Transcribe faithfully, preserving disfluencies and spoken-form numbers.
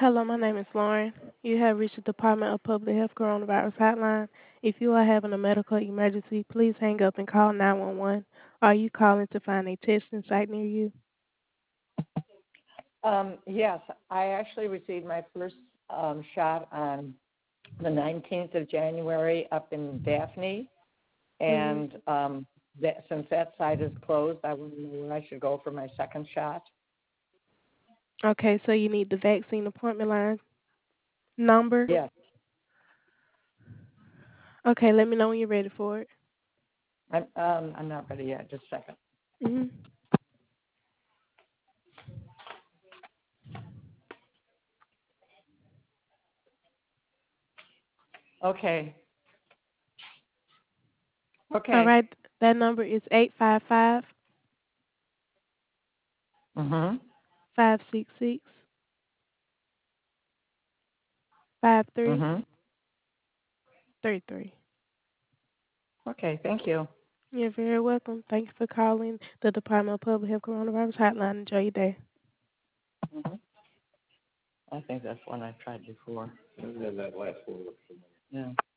Hello, my name is Lauren. You have reached the Department of Public Health Coronavirus Hotline. If you are having a medical emergency, please hang up and call nine one one. Are you calling to find a testing site near you? Um, yes, I actually received my first um, shot on the nineteenth of January up in Daphne, and Mm-hmm. um, that, since that site is closed, I wouldn't know where I should go for my second shot. Okay, so you need the vaccine appointment line number? Yes. Okay, let me know when you're ready for it. I'm, um, I'm not ready yet. Just a second. Mm-hmm. Okay. All Okay. right, that number is eight five five, Mhm. five six six, five three Mhm. three three. Okay. Thank you. You're very welcome. Thank you for calling the Department of Public Health Coronavirus Hotline. Enjoy your day. Mhm. I think that's one I tried before. Yeah.